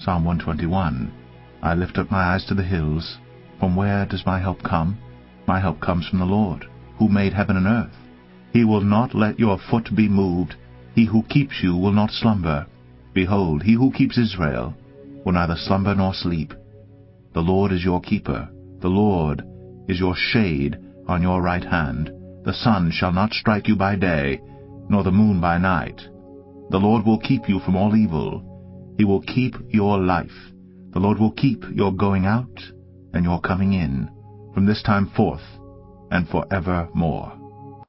Psalm 121. I lift up my eyes to the hills. From where does my help come? My help comes from the Lord, who made heaven and earth. He will not let your foot be moved. He who keeps you will not slumber. Behold, he who keeps Israel will neither slumber nor sleep. The Lord is your keeper. The Lord is your shade on your right hand. The sun shall not strike you by day, nor the moon by night. The Lord will keep you from all evil. He will keep your life. The Lord will keep your going out and your coming in, from this time forth and forevermore.